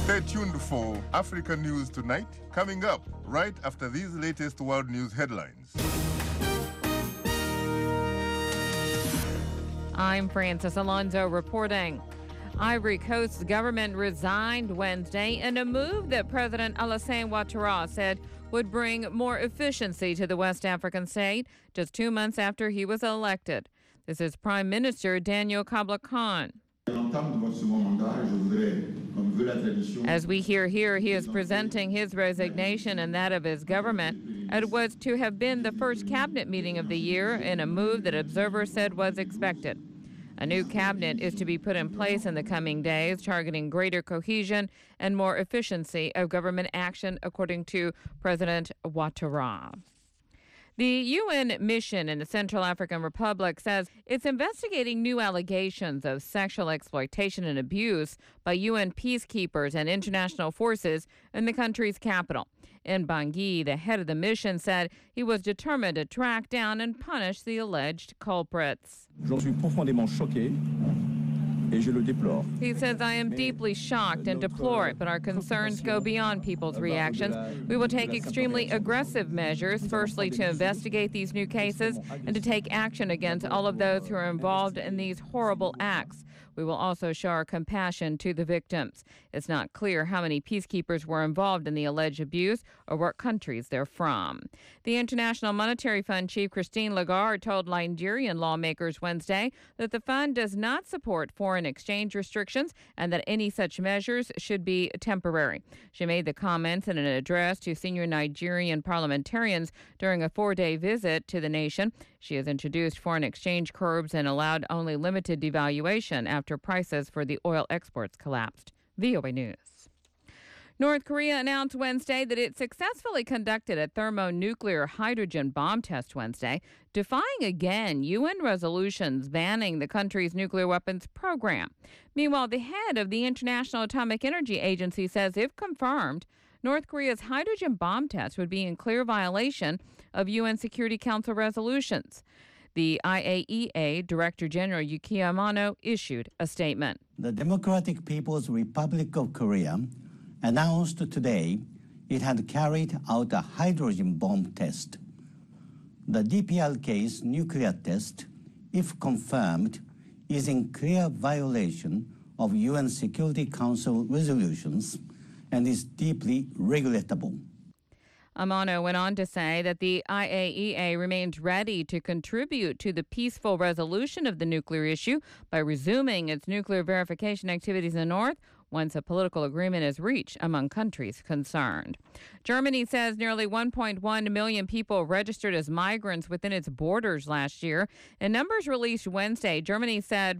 Stay tuned for Africa News Tonight, coming up right after these latest world news headlines. I'm Francis Alonso reporting. Ivory Coast's government resigned Wednesday in a move that President Alassane Ouattara said would bring more efficiency to the West African state just 2 months after he was elected. This is Prime Minister Daniel Kabla-Khan. As we hear here, he is presenting his resignation and that of his government at what was to have been the first cabinet meeting of the year in a move that observers said was expected. A new cabinet is to be put in place in the coming days, targeting greater cohesion and more efficiency of government action, according to President Ouattara. The UN mission in the Central African Republic says it's investigating new allegations of sexual exploitation and abuse by UN peacekeepers and international forces in the country's capital. Bangui, the head of the mission, said he was determined to track down and punish the alleged culprits. J'en suis profondément choqué. He says, I am deeply shocked and deplore it, but our concerns go beyond people's reactions. We will take extremely aggressive measures, firstly to investigate these new cases and to take action against all of those who are involved in these horrible acts. We will also show our compassion to the victims. It's not clear how many peacekeepers were involved in the alleged abuse or what countries they're from. The International Monetary Fund chief Christine Lagarde told Nigerian lawmakers Wednesday that the fund does not support foreign exchange restrictions and that any such measures should be temporary. She made the comments in an address to senior Nigerian parliamentarians during a 4-day visit to the nation. She has introduced foreign exchange curbs and allowed only limited devaluation after prices for the oil exports collapsed. VOA News. North Korea announced Wednesday that it successfully conducted a thermonuclear hydrogen bomb test Wednesday, defying again UN resolutions banning the country's nuclear weapons program. Meanwhile, the head of the International Atomic Energy Agency says if confirmed, North Korea's hydrogen bomb test would be in clear violation of UN Security Council resolutions. The IAEA Director General Yukiya Amano issued a statement. The Democratic People's Republic of Korea announced today it had carried out a hydrogen bomb test. The DPRK's nuclear test, if confirmed, is in clear violation of UN Security Council resolutions and is deeply regrettable. Amano went on to say that the IAEA remains ready to contribute to the peaceful resolution of the nuclear issue by resuming its nuclear verification activities in the North once a political agreement is reached among countries concerned. Germany says nearly 1.1 million people registered as migrants within its borders last year. In numbers released Wednesday, Germany said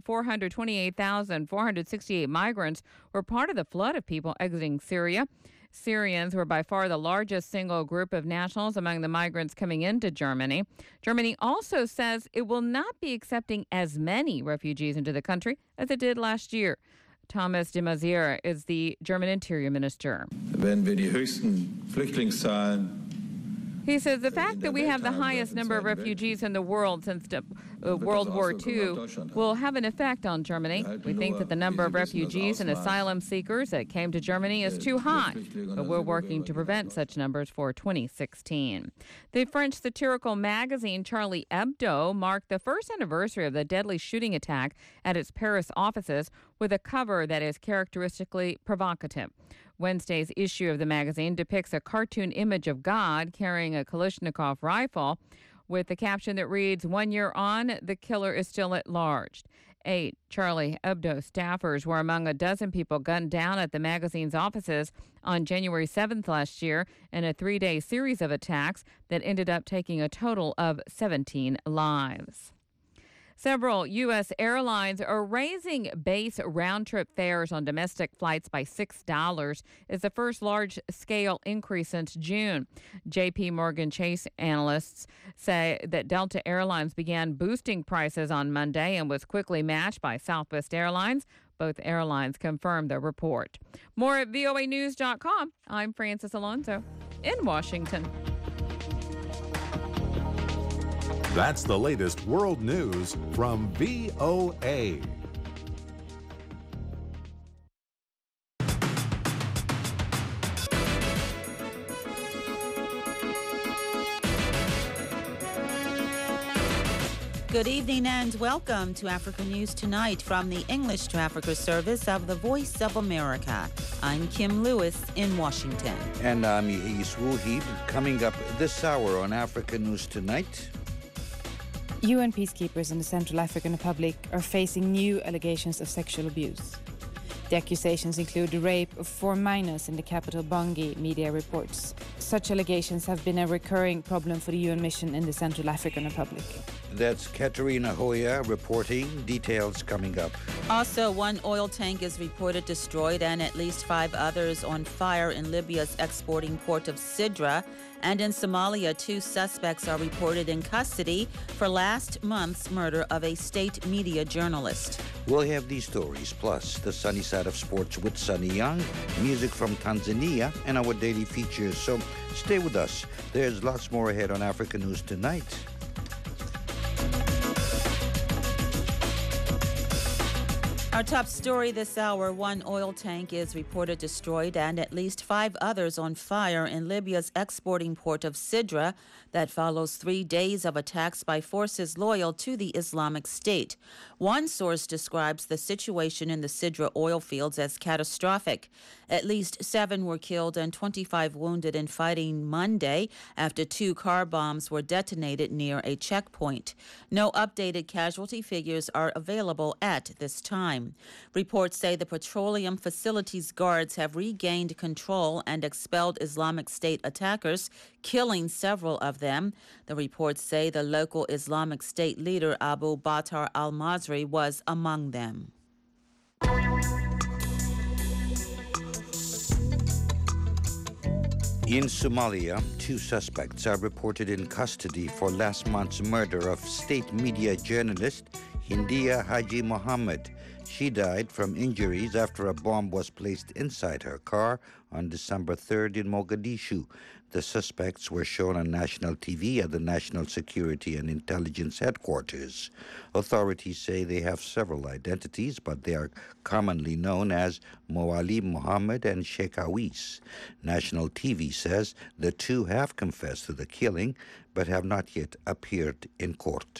428,468 migrants were part of the flood of people exiting Syria. Syrians were by far the largest single group of nationals among the migrants coming into Germany. Germany also says it will not be accepting as many refugees into the country as it did last year. Thomas de Maizière is the German Interior Minister. Wenn wir die höchsten Flüchtlingszahlen He says the fact that we have the highest number of refugees in the world since World War II will have an effect on Germany. We think that the number of refugees and asylum seekers that came to Germany is too high, but we're working to prevent such numbers for 2016. The French satirical magazine Charlie Hebdo marked the first anniversary of the deadly shooting attack at its Paris offices with a cover that is characteristically provocative. Wednesday's issue of the magazine depicts a cartoon image of God carrying a Kalashnikov rifle with the caption that reads, 1 year on, the killer is still at large. 8 Charlie Hebdo staffers were among a dozen people gunned down at the magazine's offices on January 7th last year in a 3-day series of attacks that ended up taking a total of 17 lives. Several U.S. airlines are raising base round-trip fares on domestic flights by $6. It's the first large-scale increase since June. J.P. Morgan Chase analysts say that Delta Airlines began boosting prices on Monday and was quickly matched by Southwest Airlines. Both airlines confirmed the report. More at voanews.com. I'm Francis Alonso in Washington. That's the latest world news from VOA. Good evening and welcome to Africa News Tonight from the English to Africa service of the Voice of America. I'm Kim Lewis in Washington. And I'm Yehis Wuhib. Coming up this hour on Africa News Tonight. UN peacekeepers in the Central African Republic are facing new allegations of sexual abuse. The accusations include the rape of 4 minors in the capital Bangui, media reports. Such allegations have been a recurring problem for the UN mission in the Central African Republic. That's Katerina Hoya reporting. Details coming up. Also, 1 oil tank is reported destroyed and at least 5 others on fire in Libya's exporting port of Sidra. And in Somalia, 2 suspects are reported in custody for last month's murder of a state media journalist. We'll have these stories, plus the sunny side of sports with Sunny Young, music from Tanzania, and our daily features. So stay with us. There's lots more ahead on Africa News Tonight. Our top story this hour, 1 oil tank is reported destroyed and at least 5 others on fire in Libya's exporting port of Sidra. That follows 3 days of attacks by forces loyal to the Islamic State. One source describes the situation in the Sidra oil fields as catastrophic. At least 7 were killed and 25 wounded in fighting Monday after 2 car bombs were detonated near a checkpoint. No updated casualty figures are available at this time. Reports say the petroleum facilities guards have regained control and expelled Islamic State attackers, killing several of them. The reports say the local Islamic State leader Abu Bakr al-Masri was among them. In Somalia, 2 suspects are reported in custody for last month's murder of state media journalist Hindia Haji Mohammed. She died from injuries after a bomb was placed inside her car on December 3rd in Mogadishu. The suspects were shown on national TV at the National Security and Intelligence Headquarters. Authorities say they have several identities, but they are commonly known as Moali Mohammed and Sheikh Awis. National TV says the 2 have confessed to the killing, but have not yet appeared in court.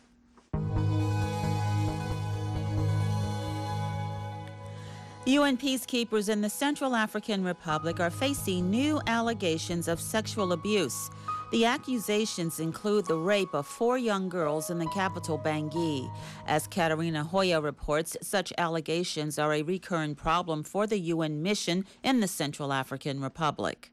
UN peacekeepers in the Central African Republic are facing new allegations of sexual abuse. The accusations include the rape of 4 young girls in the capital Bangui. As Katerina Hoya reports, such allegations are a recurring problem for the UN mission in the Central African Republic.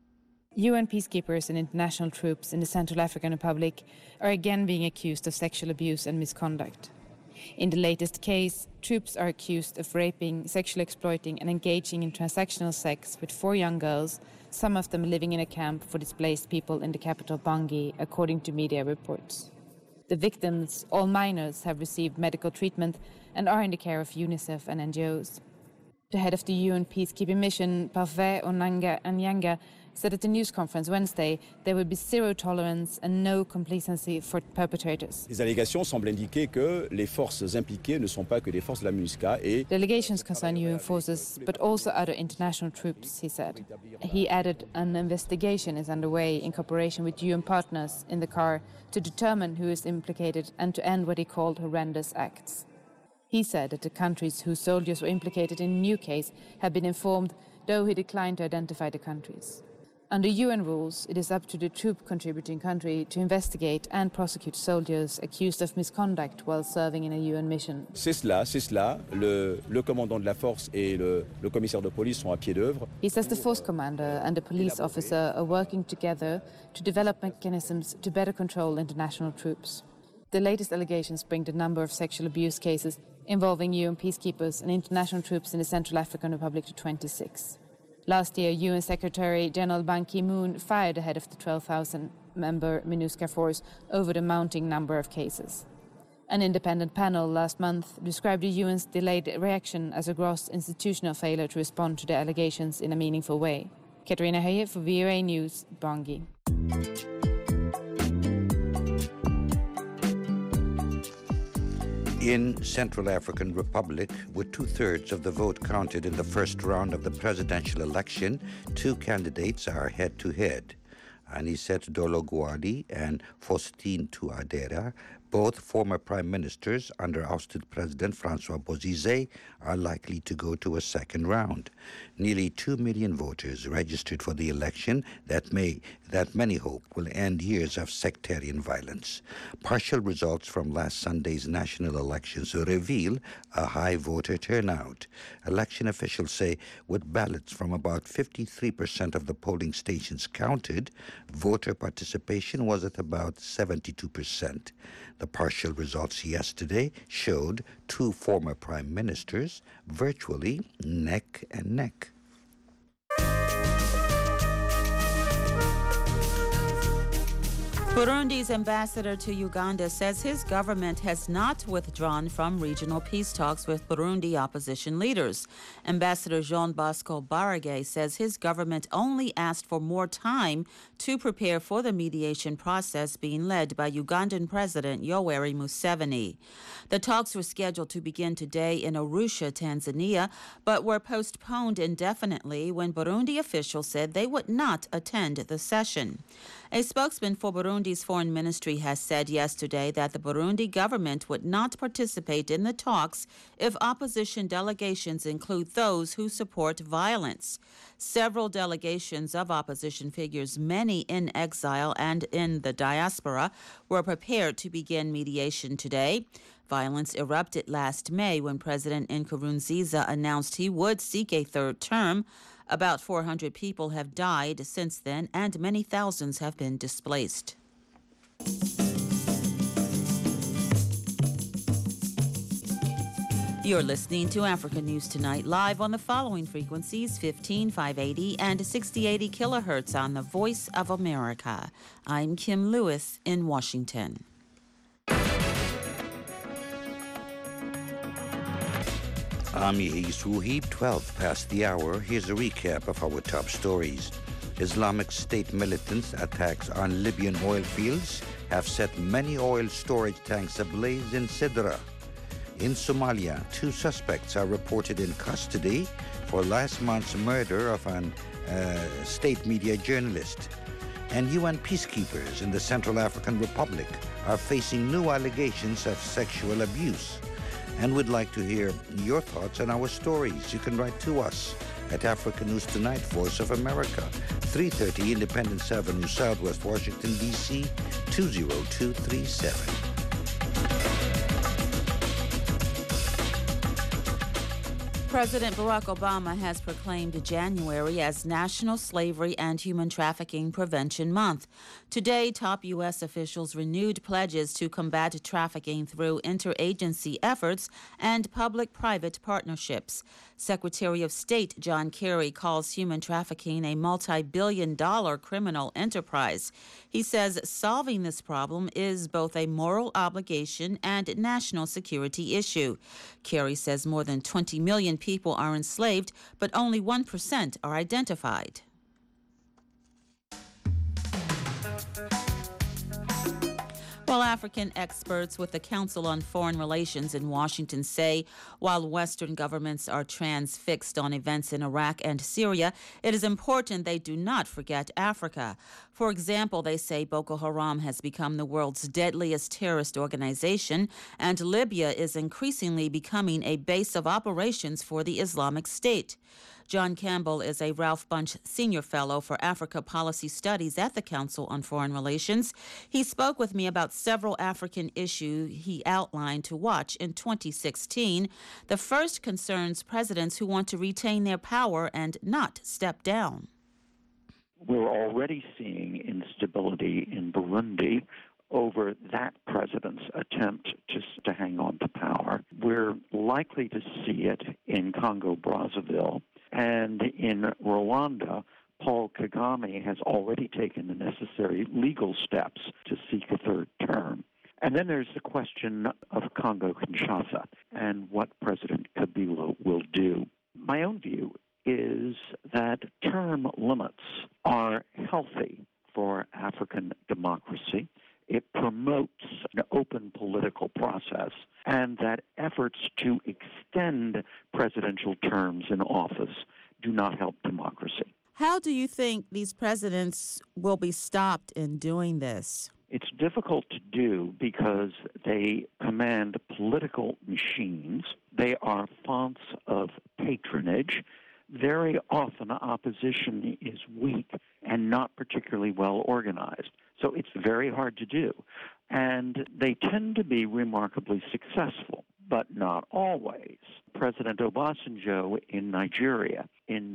UN peacekeepers and international troops in the Central African Republic are again being accused of sexual abuse and misconduct. In the latest case, troops are accused of raping, sexually exploiting and engaging in transactional sex with 4 young girls, some of them living in a camp for displaced people in the capital Bangui, according to media reports. The victims, all minors, have received medical treatment and are in the care of UNICEF and NGOs. The head of the UN peacekeeping mission, Parfait Onanga Anyanga, said at the news conference Wednesday there would be 0 tolerance and no complacency for perpetrators. Les allégations semblent indiquer que les forces impliquées ne sont pas que des forces de la MINUSCA et the allegations concern UN forces, but also other international troops, he said. He added an investigation is underway in cooperation with UN partners in the CAR to determine who is implicated and to end what he called horrendous acts. He said that the countries whose soldiers were implicated in the new case had been informed, though he declined to identify the countries. Under UN rules, it is up to the troop-contributing country to investigate and prosecute soldiers accused of misconduct while serving in a UN mission. C'est cela. Le commandant de la force et le commissaire de police sont à pied d'œuvre. He says the force commander and the police officer are working together to develop mechanisms to better control international troops. The latest allegations bring the number of sexual abuse cases involving UN peacekeepers and international troops in the Central African Republic to 26. Last year, UN Secretary General Ban Ki-moon fired the head of the 12,000-member MINUSCA force over the mounting number of cases. An independent panel last month described the UN's delayed reaction as a gross institutional failure to respond to the allegations in a meaningful way. Katerina Hoya for VOA News, Bangui. In Central African Republic, with 2/3 of the vote counted in the first round of the presidential election, 2 candidates are head-to-head. Anicet Dolo Guadi and Faustin Touadera Both former prime ministers under ousted President Francois Bozizé are likely to go to a second round. Nearly 2 million voters registered for the election that many hope will end years of sectarian violence. Partial results from last Sunday's national elections reveal a high voter turnout. Election officials say with ballots from about 53% of the polling stations counted, voter participation was at about 72%. The partial results yesterday showed two former prime ministers virtually neck and neck. Burundi's ambassador to Uganda says his government has not withdrawn from regional peace talks with Burundi opposition leaders. Ambassador Jean Bosco Barage says his government only asked for more time to prepare for the mediation process being led by Ugandan President Yoweri Museveni. The talks were scheduled to begin today in Arusha, Tanzania, but were postponed indefinitely when Burundi officials said they would not attend the session. A spokesman for Burundi's foreign ministry has said yesterday that the Burundi government would not participate in the talks if opposition delegations include those who support violence. Several delegations of opposition figures, many in exile and in the diaspora, were prepared to begin mediation today. Violence erupted last May when President Nkurunziza announced he would seek a third term. About 400 people have died since then, and many thousands have been displaced. You're listening to Africa News Tonight, live on the following frequencies: 15,580 and 6080 kilohertz on the Voice of America. I'm Kim Lewis in Washington. I'm Yehis Wuhib, 12 past the hour. Here's a recap of our top stories. Islamic State militants' attacks on Libyan oil fields have set many oil storage tanks ablaze in Sidra. In Somalia, 2 suspects are reported in custody for last month's murder of an state media journalist. And UN peacekeepers in the Central African Republic are facing new allegations of sexual abuse. And we'd like to hear your thoughts on our stories. You can write to us at Africa News Tonight, Voice of America, 330 Independence Avenue, Southwest Washington, D.C., 20237. President Barack Obama has proclaimed January as National Slavery and Human Trafficking Prevention Month. Today, top U.S. officials renewed pledges to combat trafficking through interagency efforts and public-private partnerships. Secretary of State John Kerry calls human trafficking a multi-billion-dollar criminal enterprise. He says solving this problem is both a moral obligation and national security issue. Kerry says more than 20 million people are enslaved, but only 1% are identified. While African experts with the Council on Foreign Relations in Washington say while Western governments are transfixed on events in Iraq and Syria, it is important they do not forget Africa. For example, they say Boko Haram has become the world's deadliest terrorist organization, and Libya is increasingly becoming a base of operations for the Islamic State. John Campbell is a Ralph Bunche Senior Fellow for Africa Policy Studies at the Council on Foreign Relations. He spoke with me about several African issues he outlined to watch in 2016. The first concerns presidents who want to retain their power and not step down. We're already seeing instability in Burundi over that president's attempt just to hang on to power. We're likely to see it in Congo-Brazzaville. And in Rwanda, Paul Kagame has already taken the necessary legal steps to seek a third term. And then there's the question of Congo-Kinshasa and what President Kabila will do. My own view is that term limits are healthy for African democracy. It promotes an open political process, and that efforts to extend presidential terms in office do not help democracy. How do you think these presidents will be stopped in doing this? It's difficult to do because they command political machines. They are fonts of patronage. Very often, opposition is weak and not particularly well organized. So it's very hard to do. And they tend to be remarkably successful, but not always. President Obasanjo in Nigeria in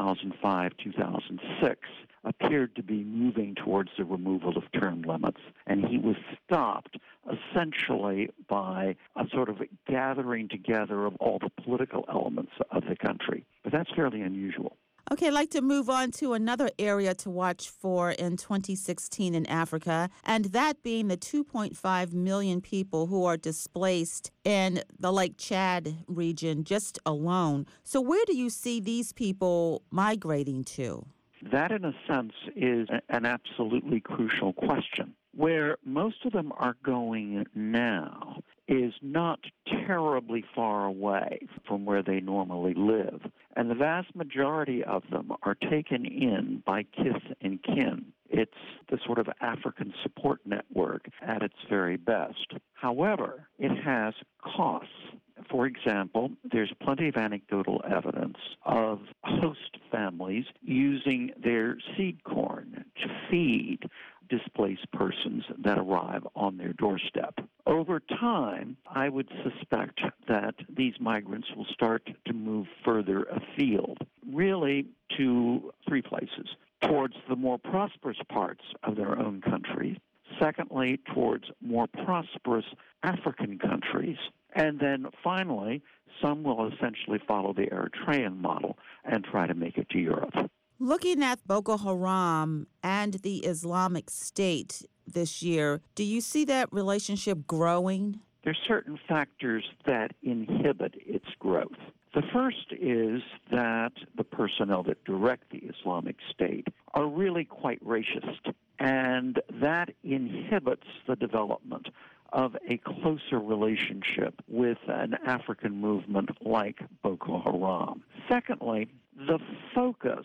2005, 2006 appeared to be moving towards the removal of term limits, and he was stopped essentially by a sort of gathering together of all the political elements of the country. But that's fairly unusual. Okay, I'd like to move on to another area to watch for in 2016 in Africa, and that being the 2.5 million people who are displaced in the Lake Chad region just alone. So where do you see these people migrating to? That, in a sense, is an absolutely crucial question. Where most of them are going now is not terribly far away from where they normally live. And the vast majority of them are taken in by kith and kin. It's the sort of African support network at its very best. However, it has costs. For example, there's plenty of anecdotal evidence of host families using their seed corn to feed displaced persons that arrive on their doorstep. Over time, I would suspect that these migrants will start to move further afield, really to three places: towards the more prosperous parts of their own country, secondly, towards more prosperous African countries, and then finally, some will essentially follow the Eritrean model and try to make it to Europe. Looking at Boko Haram and the Islamic State this year, do you see that relationship growing? There's certain factors that inhibit its growth. The first is that the personnel that direct the Islamic State are really quite racist, and that inhibits the development of a closer relationship with an African movement like Boko Haram. Secondly, the focus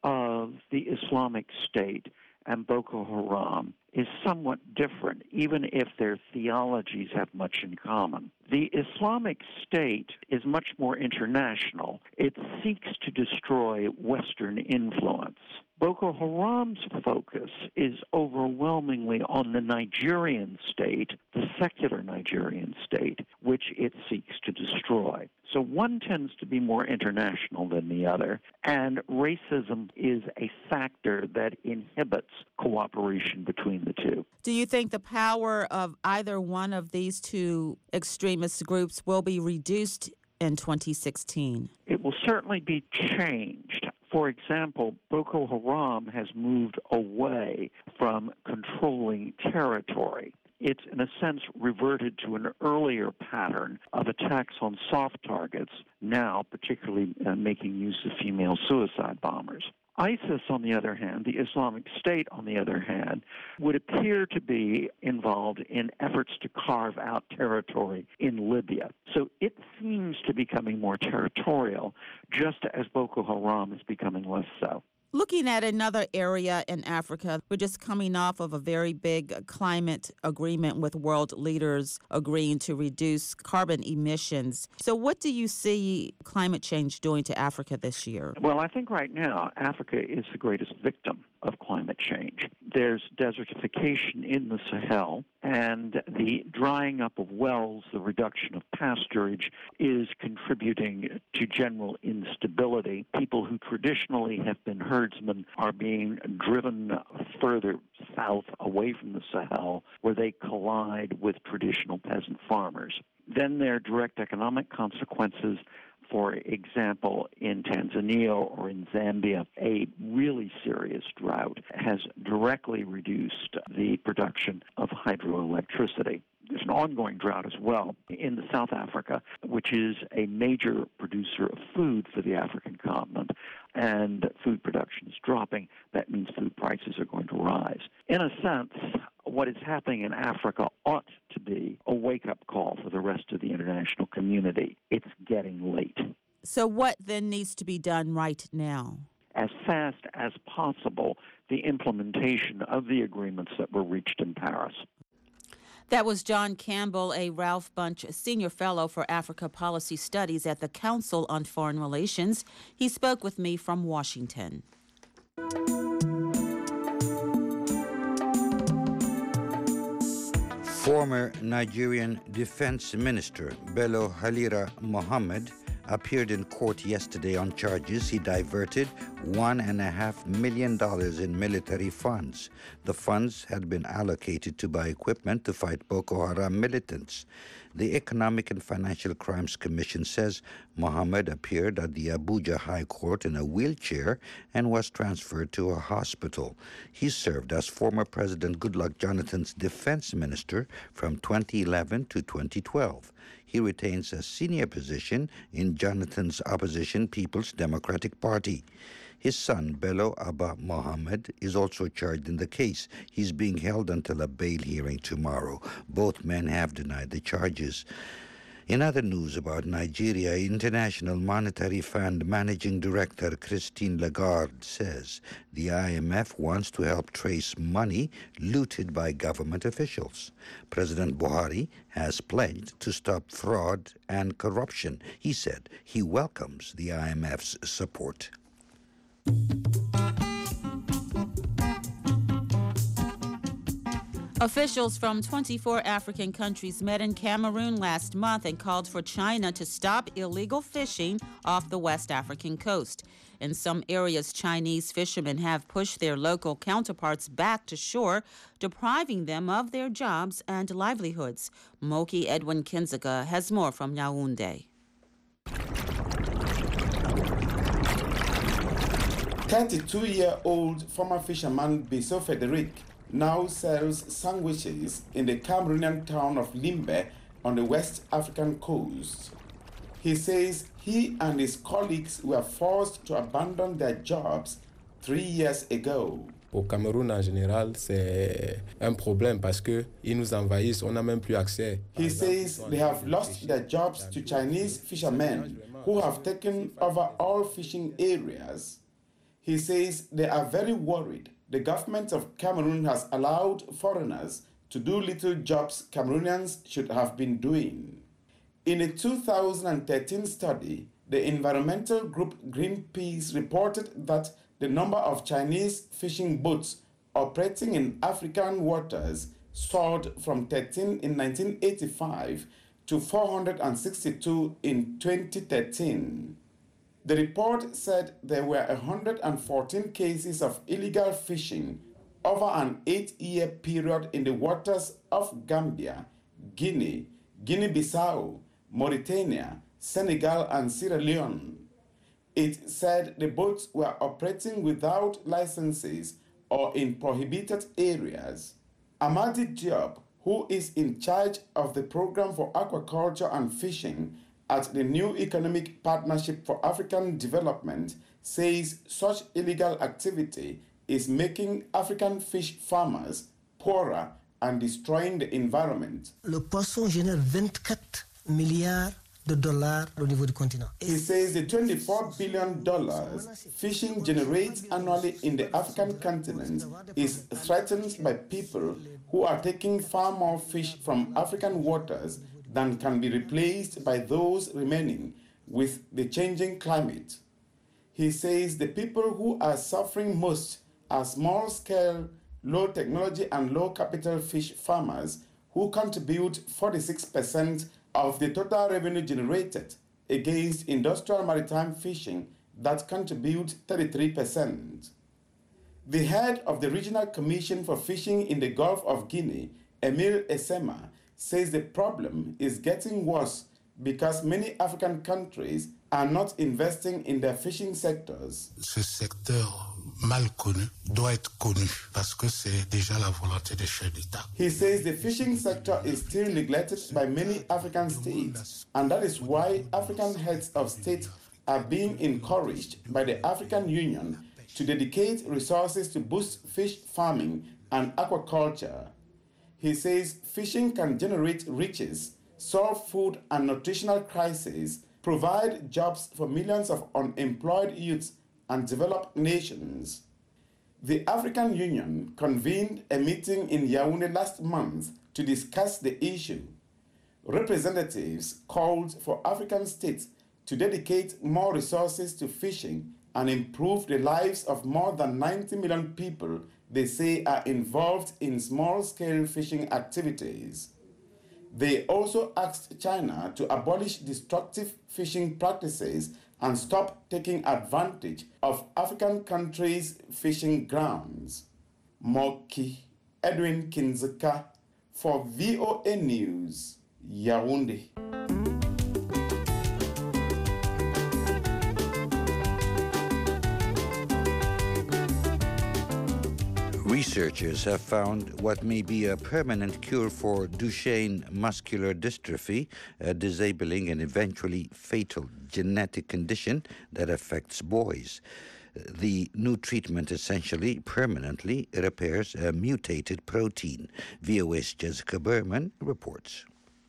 of the Islamic State and Boko Haram is somewhat different, even if their theologies have much in common. The Islamic State is much more international. It seeks to destroy Western influence. Boko Haram's focus is overwhelmingly on the Nigerian state, the secular Nigerian state, which it seeks to destroy. So one tends to be more international than the other, and racism is a factor that inhibits cooperation between the two. Do you think the power of either one of these two extremist groups will be reduced in 2016? It will certainly be changed. For example, Boko Haram has moved away from controlling territory. It's, in a sense, reverted to an earlier pattern of attacks on soft targets, now particularly making use of female suicide bombers. ISIS, on the other hand, the Islamic State, on the other hand, would appear to be involved in efforts to carve out territory in Libya. So it seems to be becoming more territorial, just as Boko Haram is becoming less so. Looking at another area in Africa, we're just coming off of a very big climate agreement with world leaders agreeing to reduce carbon emissions. So what do you see climate change doing to Africa this year? Well, I think right now Africa is the greatest victim of climate change. There's desertification in the Sahel, and the drying up of wells, the reduction of pasturage, is contributing to general instability. People who traditionally have been herdsmen are being driven further south away from the Sahel, where they collide with traditional peasant farmers. Then there are direct economic consequences. For example, in Tanzania or in Zambia, a really serious drought has directly reduced the production of hydroelectricity. There's an ongoing drought as well in South Africa, which is a major producer of food for the African continent, and food production is dropping. That means food prices are going to rise. In a sense, what is happening in Africa ought to be a wake-up call for the rest of the international community. It's getting late. So what then needs to be done right now? as fast as possible the implementation of the agreements that were reached in Paris. That was John Campbell, a Ralph Bunche Senior Fellow for Africa Policy Studies at the Council on Foreign Relations. He spoke with me from Washington. Former Nigerian Defense Minister Bello Halira Mohammed appeared in court yesterday on charges he diverted $1.5 million in military funds. The funds had been allocated to buy equipment to fight Boko Haram militants. The Economic and Financial Crimes Commission says Mohammed appeared at the Abuja High Court in a wheelchair and was transferred to a hospital. He served as former President Goodluck Jonathan's defense minister from 2011 to 2012. He retains a senior position in Jonathan's opposition People's Democratic Party. His son, Bello Abba Mohammed, is also charged in the case. He's being held until a bail hearing tomorrow. Both men have denied the charges. In other news about Nigeria, International Monetary Fund Managing Director Christine Lagarde says the IMF wants to help trace money looted by government officials. President Buhari has pledged to stop fraud and corruption. He said he welcomes the IMF's support. Officials from 24 African countries met in Cameroon last month and called for China to stop illegal fishing off the West African coast. In some areas, Chinese fishermen have pushed their local counterparts back to shore, depriving them of their jobs and livelihoods. Moki Edwin Kinziga has more from Yaoundé. 32-year-old former fisherman Bissot Frederic now sells sandwiches in the Cameroonian town of Limbe on the West African coast. He says he and his colleagues were forced to abandon their jobs 3 years ago. Au Cameroun en général, c'est un problème parce que ils nous envahissent, on n'a même plus accès. He says they have lost their jobs to Chinese fishermen who have taken over all fishing areas. He says they are very worried. The government of Cameroon has allowed foreigners to do little jobs Cameroonians should have been doing. In a 2013 study, the environmental group Greenpeace reported that the number of Chinese fishing boats operating in African waters soared from 13 in 1985 to 462 in 2013. The report said there were 114 cases of illegal fishing over an 8-year period in the waters of Gambia, Guinea, Guinea-Bissau, Mauritania, Senegal, and Sierra Leone. It said the boats were operating without licenses or in prohibited areas. Amadi Diop, who is in charge of the Program for Aquaculture and Fishing at the New Economic Partnership for African Development, says such illegal activity is making African fish farmers poorer and destroying the environment. Le poisson génère 24 milliards de dollars au niveau du continent. He says the $24 billion fishing generates annually in the African continent is threatened by people who are taking far more fish from African waters than can be replaced by those remaining with the changing climate. He says the people who are suffering most are small-scale, low-technology and low-capital fish farmers who contribute 46% of the total revenue generated against industrial maritime fishing that contribute 33%. The head of the Regional Commission for Fishing in the Gulf of Guinea, Emile Essema, says the problem is getting worse because many African countries are not investing in their fishing sectors. Ce secteur mal connu doit être connu parce que c'est déjà la volonté des chefs d'État. He says the fishing sector is still neglected by many African states, and that is why African heads of state are being encouraged by the African Union to dedicate resources to boost fish farming and aquaculture. He says fishing can generate riches, solve food and nutritional crises, provide jobs for millions of unemployed youths, and developed nations. The African Union convened a meeting in Yaoundé last month to discuss the issue. Representatives called for African states to dedicate more resources to fishing and improve the lives of more than 90 million people they say are involved in small-scale fishing activities. They also asked China to abolish destructive fishing practices and stop taking advantage of African countries' fishing grounds. Moki Edwin Kinzeka for VOA News, Yaoundé. Researchers have found what may be a permanent cure for Duchenne muscular dystrophy, a disabling and eventually fatal genetic condition that affects boys. The new treatment essentially permanently repairs a mutated protein. VOA's Jessica Berman reports.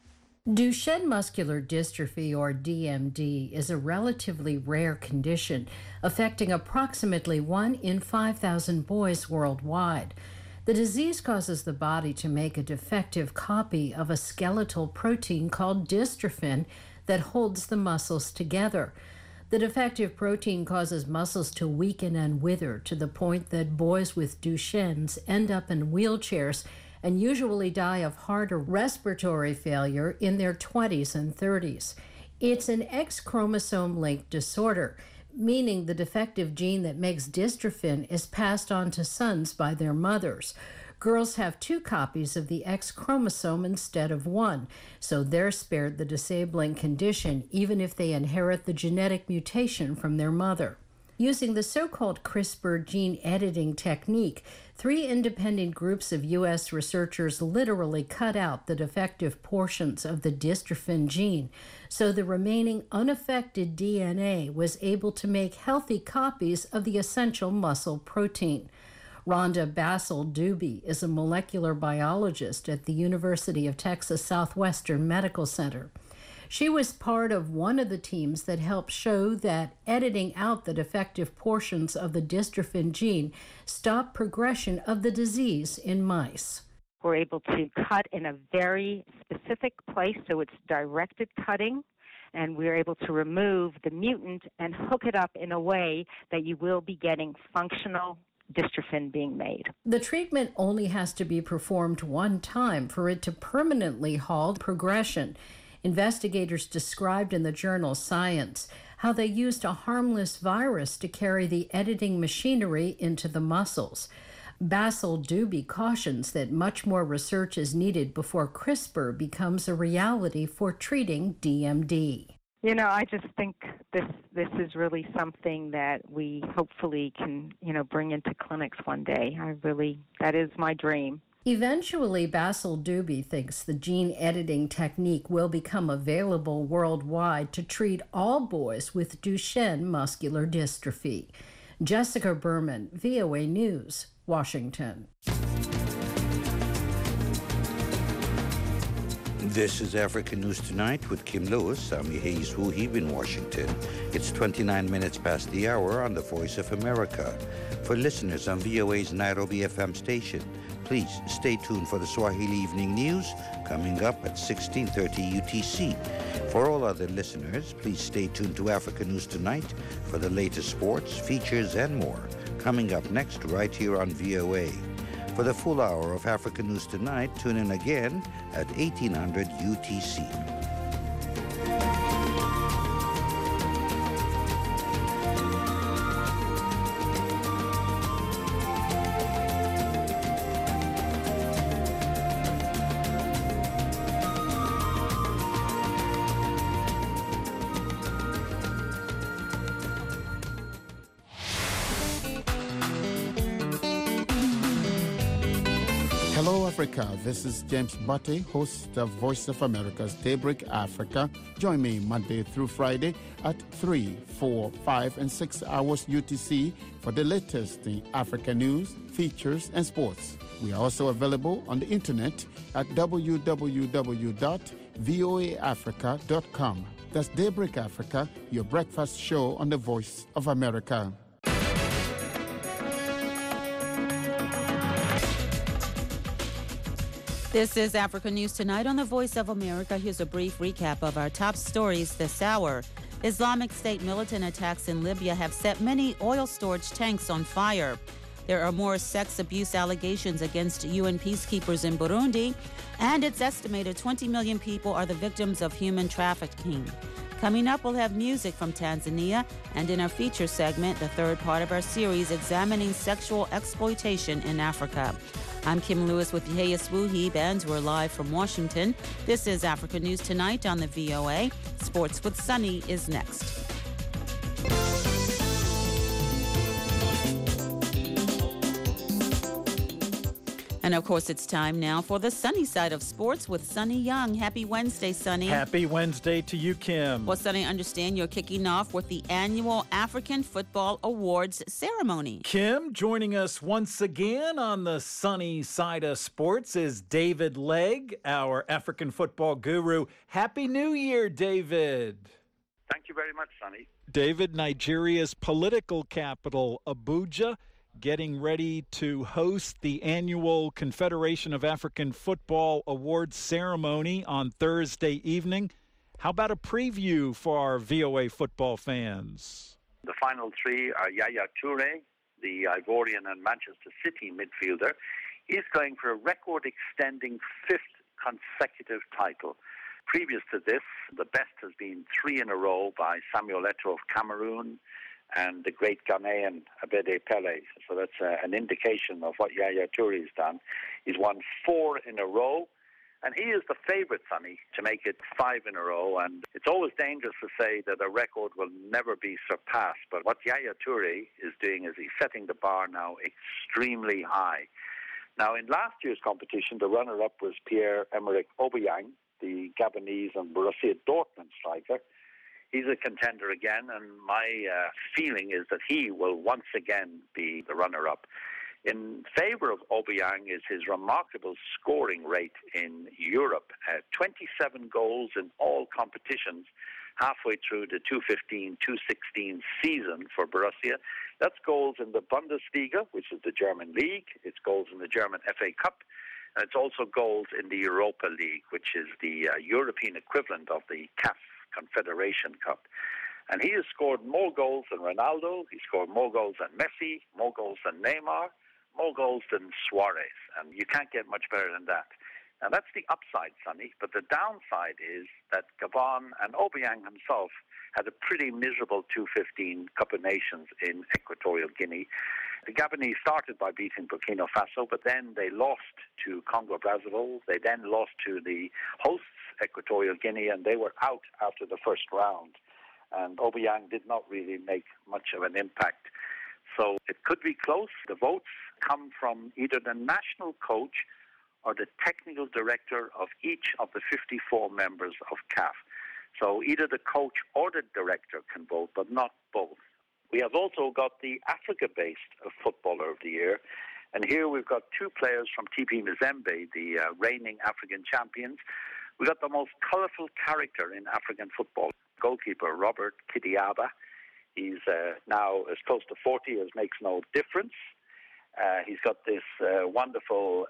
Duchenne muscular dystrophy, or DMD, is a relatively rare condition affecting approximately 1 in 5,000 boys worldwide. The disease causes the body to make a defective copy of a skeletal protein called dystrophin that holds the muscles together. The defective protein causes muscles to weaken and wither to the point that boys with Duchenne's end up in wheelchairs and usually die of heart or respiratory failure in their 20s and 30s. It's an X-chromosome-linked disorder, meaning the defective gene that makes dystrophin is passed on to sons by their mothers. Girls have 2 copies of the X chromosome instead of 1, so they're spared the disabling condition even if they inherit the genetic mutation from their mother. Using the so-called CRISPR gene editing technique, 3 independent groups of U.S. researchers literally cut out the defective portions of the dystrophin gene, so the remaining unaffected DNA was able to make healthy copies of the essential muscle protein. Rhonda Bassel-Dubey is a molecular biologist at the University of Texas Southwestern Medical Center. She was part of one of the teams that helped show that editing out the defective portions of the dystrophin gene stopped progression of the disease in mice. We're able to cut in a very specific place, so it's directed cutting, and we're able to remove the mutant and hook it up in a way that you will be getting functional dystrophin being made. The treatment only has to be performed one time for it to permanently halt progression. Investigators described in the journal Science how they used a harmless virus to carry the editing machinery into the muscles. Bassel-Dubey cautions that much more research is needed before CRISPR becomes a reality for treating DMD. You know, I just think this is really something that we hopefully can, bring into clinics one day. That is my dream. Eventually, Bassel-Dubey thinks the gene editing technique will become available worldwide to treat all boys with Duchenne muscular dystrophy. Jessica Berman, VOA News, Washington. This is Africa News Tonight with Kim Lewis. I'm Hayes Wuhib in Washington. It's 29 minutes past the hour on the Voice of America. For listeners on VOA's Nairobi FM station, please stay tuned for the Swahili Evening News coming up at 16:30 UTC. For all other listeners, please stay tuned to Africa News Tonight for the latest sports, features, and more coming up next right here on VOA. For the full hour of Africa News Tonight, tune in again at 1800 UTC. Hello, Africa. This is James Butte, host of Voice of America's Daybreak Africa. Join me Monday through Friday at 3, 4, 5, and 6 hours UTC for the latest in Africa news, features, and sports. We are also available on the internet at www.voaafrica.com. That's Daybreak Africa, your breakfast show on the Voice of America. This is Africa News Tonight on the Voice of America. Here's a brief recap of our top stories this hour. Islamic State militant attacks in Libya have set many oil storage tanks on fire. There are more sex abuse allegations against UN peacekeepers in Burundi, and it's estimated 20 million people are the victims of human trafficking. Coming up, we'll have music from Tanzania, and in our feature segment, the third part of our series examining sexual exploitation in Africa. I'm Kim Lewis with Yehiya Swoohib, and we're live from Washington. This is Africa News Tonight on the VOA. Sports with Sunny is next. And of course, it's time now for the sunny side of sports with Sunny Young. Happy Wednesday, Sunny. Happy Wednesday to you, Kim. Well, Sunny, I understand you're kicking off with the annual African Football Awards ceremony. Kim, joining us once again on the sunny side of sports is David Legg, our African football guru. Happy New Year, David. Thank you very much, Sunny. David, Nigeria's political capital, Abuja, getting ready to host the annual Confederation of African Football Awards ceremony on Thursday evening. How about a preview for our VOA football fans? The final three are Yaya Toure, the Ivorian and Manchester City midfielder. He's going for a record-extending fifth consecutive title. Previous to this, the best has been 3 in a row by Samuel Eto'o of Cameroon and the great Ghanaian Abede Pele. So that's an indication of what Yaya Toure has done. He's won 4 in a row, and he is the favourite, Sonny, to make it 5 in a row. And it's always dangerous to say that a record will never be surpassed. But what Yaya Toure is doing is he's setting the bar now extremely high. Now, in last year's competition, the runner-up was Pierre-Emerick Aubameyang, the Gabonese and Borussia Dortmund striker. He's a contender again, and my feeling is that he will once again be the runner-up. In favour of Aubameyang is his remarkable scoring rate in Europe. 27 goals in all competitions halfway through the 2015-2016 season for Borussia. That's goals in the Bundesliga, which is the German league. It's goals in the German FA Cup. And it's also goals in the Europa League, which is the European equivalent of the CAF Confederation Cup. And he has scored more goals than Ronaldo, he scored more goals than Messi, more goals than Neymar, more goals than Suarez. And you can't get much better than that. And that's the upside, Sonny. But the downside is that Gabon and Aubameyang himself had a pretty miserable 2015 Cup of Nations in Equatorial Guinea. The Gabonese started by beating Burkina Faso, but then they lost to Congo-Brazzaville. They then lost to the hosts, Equatorial Guinea, and they were out after the first round. And Aubameyang did not really make much of an impact. So it could be close. The votes come from either the national coach or the technical director of each of the 54 members of CAF. So either the coach or the director can vote, but not both. We have also got the Africa-based Footballer of the Year. And here we've got 2 players from TP Mazembe, the reigning African champions. We've got the most colourful character in African football, goalkeeper Robert Kidiaba. He's now as close to 40 as makes no difference. He's got this wonderful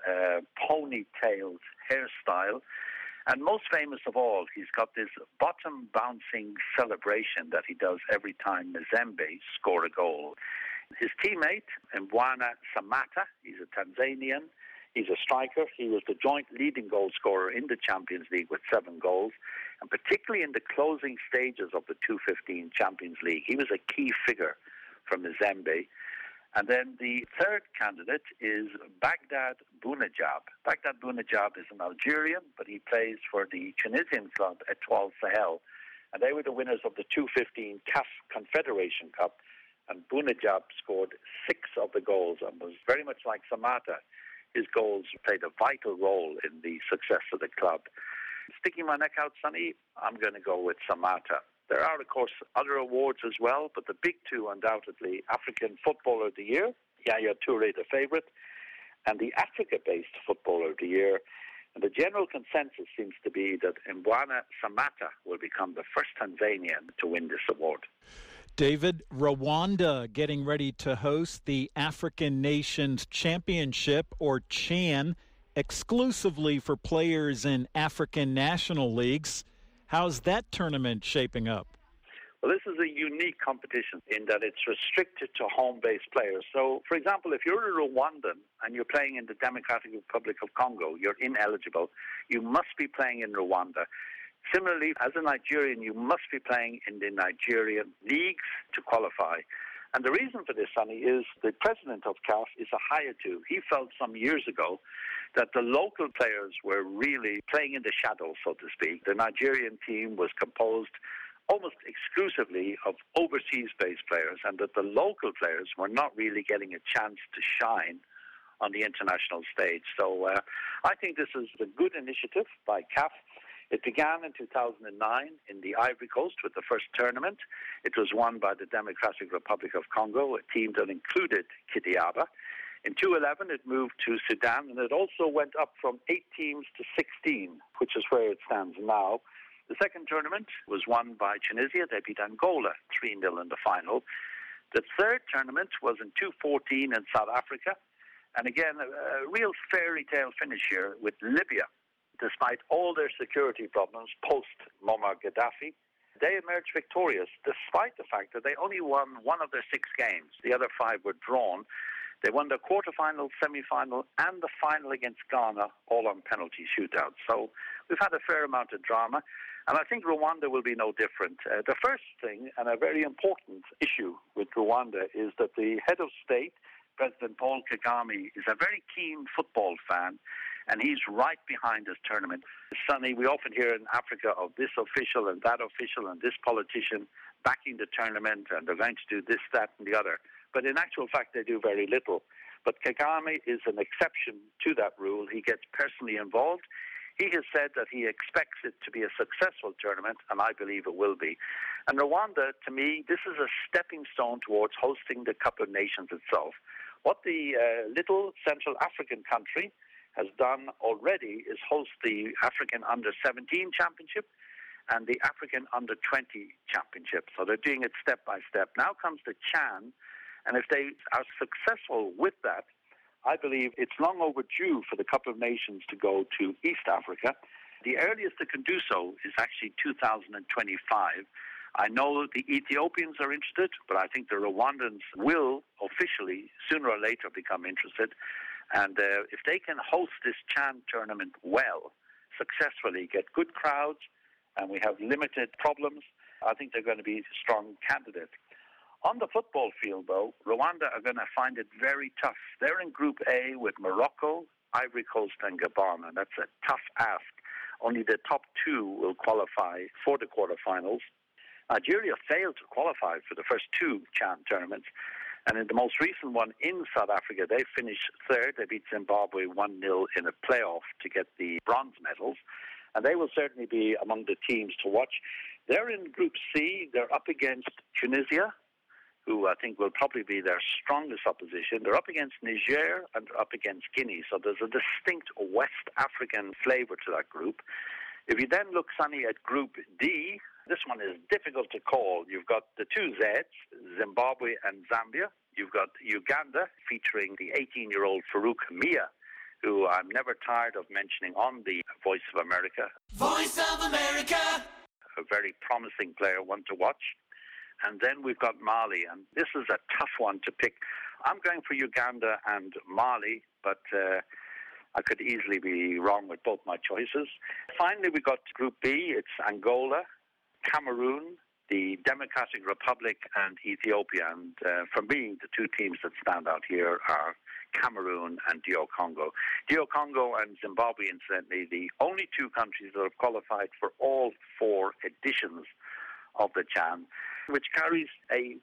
ponytailed hairstyle. And most famous of all, he's got this bottom-bouncing celebration that he does every time Mazembe score a goal. His teammate, Mbwana Samata, he's a Tanzanian. He's a striker. He was the joint leading goal scorer in the Champions League with 7 goals. And particularly in the closing stages of the 2015 Champions League, he was a key figure for Mazembe. And then the third candidate is Baghdad Bounedjab. Baghdad Bounedjab is an Algerian, but he plays for the Tunisian club Etoile Sahel. And they were the winners of the 2015 CAF Confederation Cup. And Bounedjab scored 6 of the goals and was very much like Samata. His goals played a vital role in the success of the club. Sticking my neck out, Sonny, I'm going to go with Samata. There are, of course, other awards as well, but the big 2 undoubtedly, African Footballer of the Year, Yaya Toure, the favourite, and the Africa-based Footballer of the Year. And the general consensus seems to be that Mbwana Samata will become the first Tanzanian to win this award. David, Rwanda getting ready to host the African Nations Championship, or CHAN, exclusively for players in African national leagues. How's that tournament shaping up? Well, this is a unique competition in that it's restricted to home-based players. So, for example, if you're a Rwandan and you're playing in the Democratic Republic of Congo, you're ineligible. You must be playing in Rwanda. Similarly, as a Nigerian, you must be playing in the Nigerian leagues to qualify. And the reason for this, Sonny, is the president of CAF is a Hayatu. He felt some years ago that the local players were really playing in the shadows, so to speak. The Nigerian team was composed almost exclusively of overseas-based players, and that the local players were not really getting a chance to shine on the international stage. So I think this is a good initiative by CAF. It began in 2009 in the Ivory Coast with the first tournament. It was won by the Democratic Republic of Congo, a team that included Kidiaba. In 2011, it moved to Sudan, and it also went up from 8 teams to 16, which is where it stands now. The second tournament was won by Tunisia. They beat Angola 3-0 in the final. The third tournament was in 2014 in South Africa. And again, a real fairy tale finish here with Libya. Despite all their security problems post-Muammar Gaddafi, they emerged victorious, despite the fact that they only won one of their 6 games. The other 5 were drawn. They won the quarterfinal, semi-final, and the final against Ghana, all on penalty shootouts. So we've had a fair amount of drama, and I think Rwanda will be no different. The first thing, and a very important issue with Rwanda, is that the head of state, President Paul Kagame, is a very keen football fan, and he's right behind this tournament. Sonny, we often hear in Africa of this official and that official and this politician backing the tournament, and they're going to do this, that, and the other. But in actual fact, they do very little. But Kagame is an exception to that rule. He gets personally involved. He has said that he expects it to be a successful tournament, and I believe it will be. And Rwanda, to me, this is a stepping stone towards hosting the Cup of Nations itself. What the little Central African country has done already is host the African Under-17 Championship and the African Under-20 Championship. So they're doing it step by step. Now comes the CHAN, and if they are successful with that, I believe it's long overdue for the Cup of Nations to go to East Africa. The earliest it can do so is actually 2025. I know the Ethiopians are interested, but I think the Rwandans will officially, sooner or later, become interested. And if they can host this CHAN tournament well, successfully, get good crowds, and we have limited problems, I think they're going to be strong candidates. On the football field, though, Rwanda are going to find it very tough. They're in Group A with Morocco, Ivory Coast, and Gabon, and that's a tough ask. Only the top 2 will qualify for the quarterfinals. Nigeria failed to qualify for the first 2 CHAN tournaments, and in the most recent one in South Africa, they finished 3rd. They beat Zimbabwe 1-0 in a playoff to get the bronze medals, and they will certainly be among the teams to watch. They're in Group C. They're up against Tunisia, who I think will probably be their strongest opposition. They're up against Niger and they're up against Guinea. So there's a distinct West African flavor to that group. If you then look, Sonny, at Group D, this one is difficult to call. You've got the 2 Zs, Zimbabwe and Zambia. You've got Uganda, featuring the 18-year-old Farouk Mia, who I'm never tired of mentioning on the Voice of America. Voice of America! A very promising player, one to watch. And then we've got Mali, and this is a tough one to pick. I'm going for Uganda and Mali, but I could easily be wrong with both my choices. Finally, we've got Group B. It's Angola, Cameroon, the Democratic Republic, and Ethiopia. And for me, the 2 teams that stand out here are Cameroon and DR Congo. DR Congo and Zimbabwe, incidentally, the only 2 countries that have qualified for all 4 editions of the CHAN, which carries a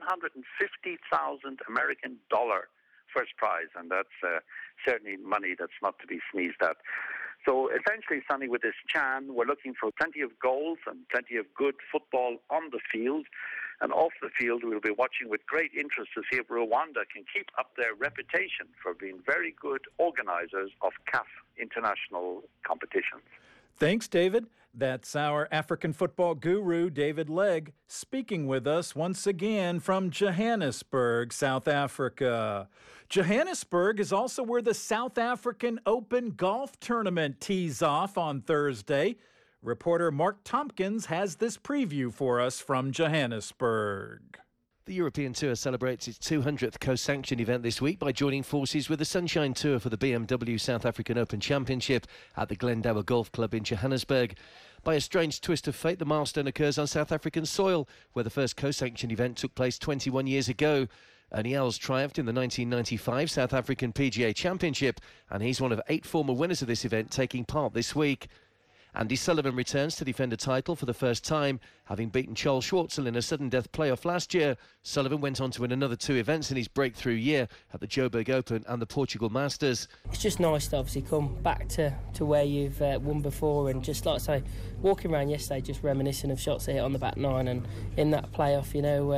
$750,000 American dollar first prize, and that's certainly money that's not to be sneezed at. So essentially, Sonny, with this CHAN, we're looking for plenty of goals and plenty of good football on the field, and off the field we'll be watching with great interest to see if Rwanda can keep up their reputation for being very good organisers of CAF international competitions. Thanks, David. That's our African football guru, David Legg, speaking with us once again from Johannesburg, South Africa. Johannesburg is also where the South African Open Golf Tournament tees off on Thursday. Reporter Mark Tompkins has this preview for us from Johannesburg. The European Tour celebrates its 200th co-sanctioned event this week by joining forces with the Sunshine Tour for the BMW South African Open Championship at the Glendower Golf Club in Johannesburg. By a strange twist of fate, the milestone occurs on South African soil, where the first co-sanctioned event took place 21 years ago. Ernie Els triumphed in the 1995 South African PGA Championship, and he's one of 8 former winners of this event taking part this week. Andy Sullivan returns to defend a title for the first time, having beaten Charles Schwartzel in a sudden death playoff last year. Sullivan went on to win another 2 events in his breakthrough year at the Joburg Open and the Portugal Masters. It's just nice to obviously come back to where you've won before, and just like I say, walking around yesterday just reminiscing of shots I hit on the back 9 and in that playoff,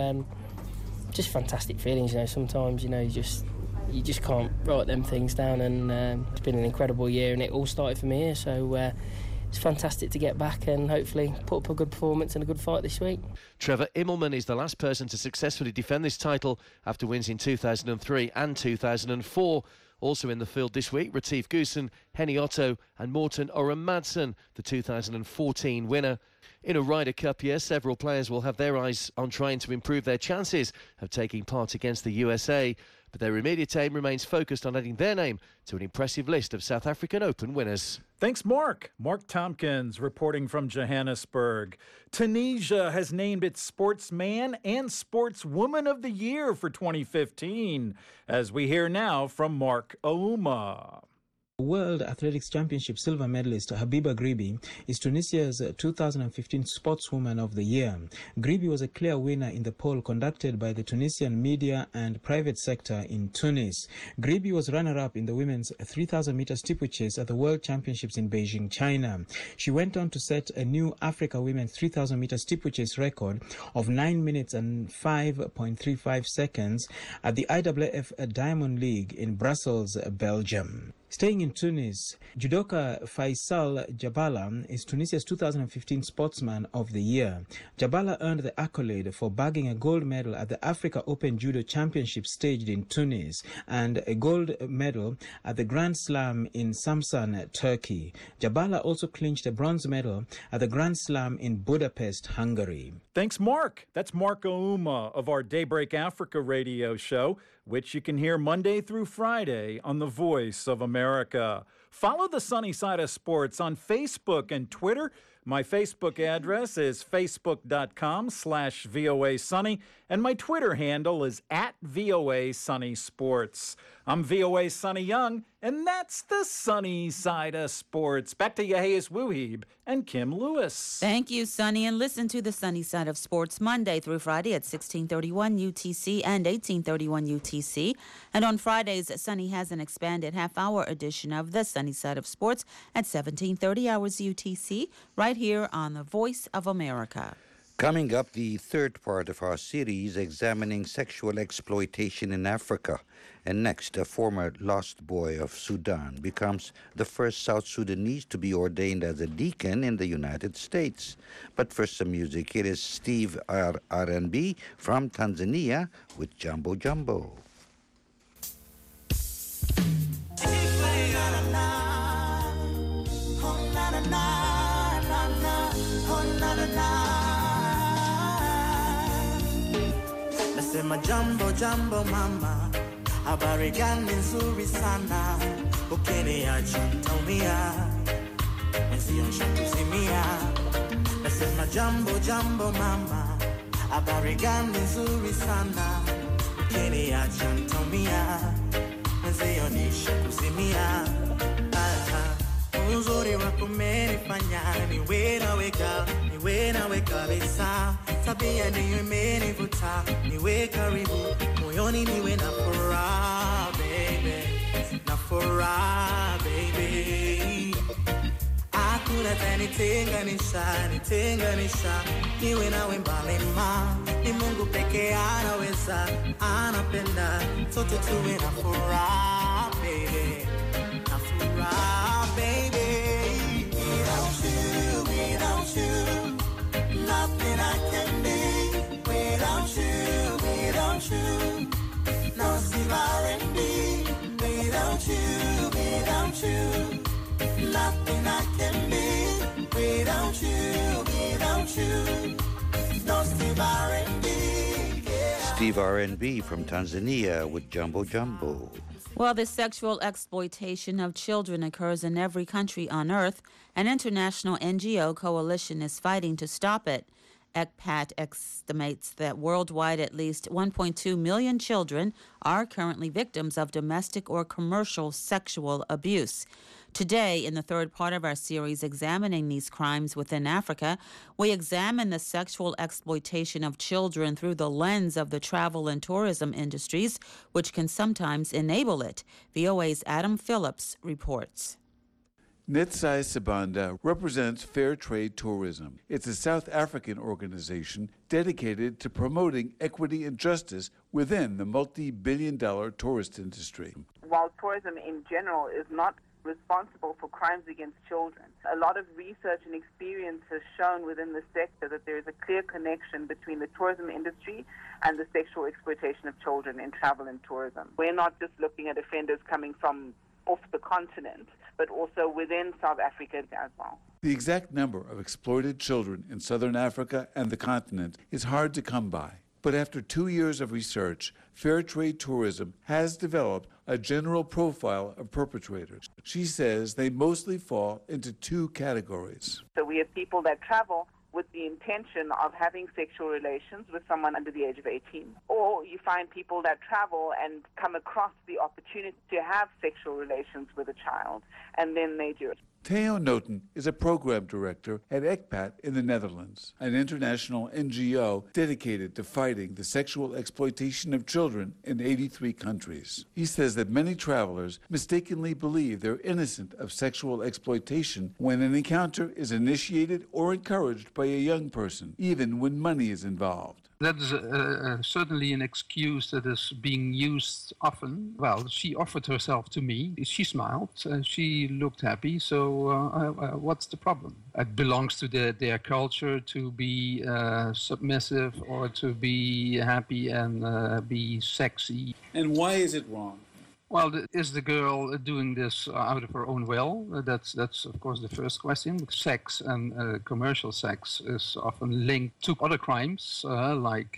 just fantastic feelings, sometimes, you just can't write them things down, and it's been an incredible year, and it all started from here, so it's fantastic to get back and hopefully put up a good performance and a good fight this week. Trevor Immelman is the last person to successfully defend this title after wins in 2003 and 2004. Also in the field this week, Retief Goosen, Henny Otto and Morten Oram Madsen, the 2014 winner. In a Ryder Cup year, several players will have their eyes on trying to improve their chances of taking part against the USA, but their immediate aim remains focused on adding their name to an impressive list of South African Open winners. Thanks, Mark. Mark Tompkins reporting from Johannesburg. Tunisia has named its Sportsman and Sportswoman of the Year for 2015, as we hear now from Mark Ouma. World Athletics Championship silver medalist Habiba Gribi is Tunisia's 2015 Sportswoman of the Year. Gribi was a clear winner in the poll conducted by the Tunisian media and private sector in Tunis. Gribi was runner-up in the women's 3,000-meter steeplechase at the World Championships in Beijing, China. She went on to set a new Africa women's 3,000-meter steeplechase record of 9 minutes and 5.35 seconds at the IAAF Diamond League in Brussels, Belgium. Staying in Tunis, judoka Faisal Jabala is Tunisia's 2015 Sportsman of the Year. Jabala earned the accolade for bagging a gold medal at the Africa Open Judo Championship staged in Tunis and a gold medal at the Grand Slam in Samsun, Turkey. Jabala also clinched a bronze medal at the Grand Slam in Budapest, Hungary. Thanks, Mark. That's Mark Ouma of our Daybreak Africa radio show, which you can hear Monday through Friday on The Voice of America. Follow the Sunny Side of Sports on Facebook and Twitter. My Facebook address is facebook.com/VOA Sunny, and my Twitter handle is @VOA Sunny Sports. I'm VOA Sunny Young, and that's the Sunny Side of Sports. Back to Yahias Wuhib and Kim Lewis. Thank you, Sunny, and listen to the Sunny Side of Sports Monday through Friday at 1631 UTC and 1831 UTC. And on Fridays, Sunny has an expanded half-hour edition of the Sunny Side of Sports at 1730 hours UTC, right here on the Voice of America. Coming up, the third part of our series examining sexual exploitation in Africa. And next, a former lost boy of Sudan becomes the first South Sudanese to be ordained as a deacon in the United States. But first, some music. Here is Steve R&B from Tanzania with Jambo Jambo. Nasema jambo jambo mama, habari gani nzuri sana, ukiniacha nitaumia, mwenzio nishakuzimia. Nasema jambo jambo mama, habari gani nzuri sana, ukiniacha nitaumia, mwenzio nishakuzimia. Uzuri wako umenifanya niwe nawe kabisa, tabia ndiyo imenivuta niwe karibu, moyoni niwe na furaha baby, na furaha baby. Hakuna nitenganisha, niwe nawe mbali ma, ni Mungu pekee anaweza, anapenda, sote tuwe na furaha baby, na furaha baby. Steve R&B from Tanzania with Jumbo Jumbo. While the sexual exploitation of children occurs in every country on earth, an international NGO coalition is fighting to stop it. ECPAT estimates that worldwide at least 1.2 million children are currently victims of domestic or commercial sexual abuse. Today, in the third part of our series examining these crimes within Africa, we examine the sexual exploitation of children through the lens of the travel and tourism industries, which can sometimes enable it. VOA's Adam Phillips reports. Netsai Sibanda represents Fair Trade Tourism. It's a South African organization dedicated to promoting equity and justice within the multi-billion-dollar tourist industry. While tourism in general is not responsible for crimes against children, a lot of research and experience has shown within the sector that there is a clear connection between the tourism industry and the sexual exploitation of children in travel and tourism. We're not just looking at offenders coming from off the continent, but also within South Africa as well. The exact number of exploited children in southern Africa and the continent is hard to come by. But after 2 years of research, Fair Trade Tourism has developed a general profile of perpetrators. She says they mostly fall into two categories. So we have people that travel with the intention of having sexual relations with someone under the age of 18. Or you find people that travel and come across the opportunity to have sexual relations with a child, and then they do it. Theo Noten is a program director at ECPAT in the Netherlands, an international NGO dedicated to fighting the sexual exploitation of children in 83 countries. He says that many travelers mistakenly believe they're innocent of sexual exploitation when an encounter is initiated or encouraged by a young person, even when money is involved. That is certainly an excuse that is being used often. Well, she offered herself to me. She smiled. She looked happy. So what's the problem? It belongs to their culture to be submissive or to be happy and be sexy. And why is it wrong? Well, is the girl doing this out of her own will? That's of course the first question. Sex and commercial sex is often linked to other crimes like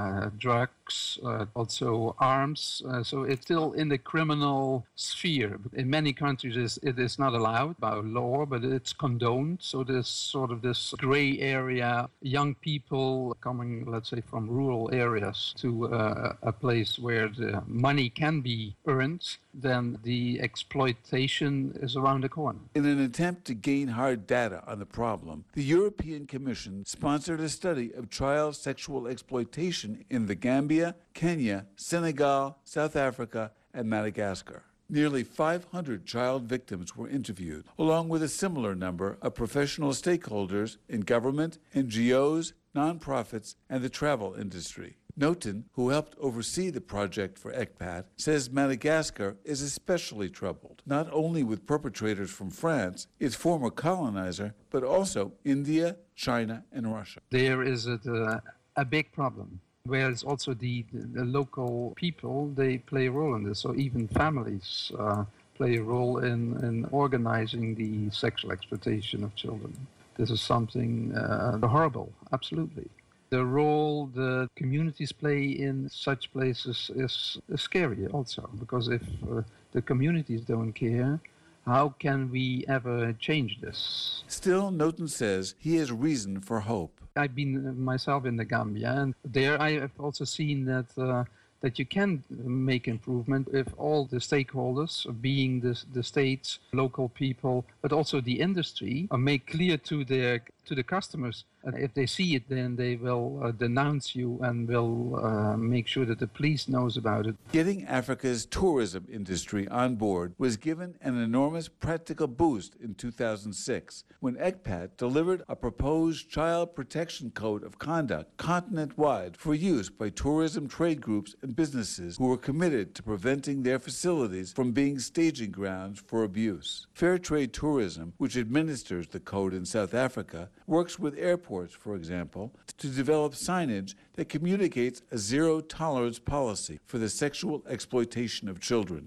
drugs, also arms. So it's still in the criminal sphere. In many countries it is not allowed by law, but it's condoned. So there's sort of this gray area. Young people coming, let's say, from rural areas to a place where the money can be earned, then the exploitation is around the corner. In an attempt to gain hard data on the problem, the European Commission sponsored a study of child sexual exploitation in the Gambia, Kenya, Senegal, South Africa, and Madagascar. Nearly 500 child victims were interviewed, along with a similar number of professional stakeholders in government, NGOs, nonprofits, and the travel industry. Noten, who helped oversee the project for ECPAT, says Madagascar is especially troubled, not only with perpetrators from France, its former colonizer, but also India, China, and Russia. There is a big problem, whereas also the local people, they play a role in this, so even families play a role in organizing the sexual exploitation of children. This is something horrible, absolutely. The role the communities play in such places is scary also, because if the communities don't care, how can we ever change this? Still, Noten says he has reason for hope. I've been myself in the Gambia, and there I have also seen that you can make improvement if all the stakeholders, being the states, local people, but also the industry, make clear to the customers. And if they see it, then they will denounce you and will make sure that the police knows about it. Getting Africa's tourism industry on board was given an enormous practical boost in 2006 when ECPAT delivered a proposed child protection code of conduct continent-wide for use by tourism trade groups and businesses who were committed to preventing their facilities from being staging grounds for abuse. Fair Trade Tourism, which administers the code in South Africa, works with airports, for example, to develop signage that communicates a zero-tolerance policy for the sexual exploitation of children.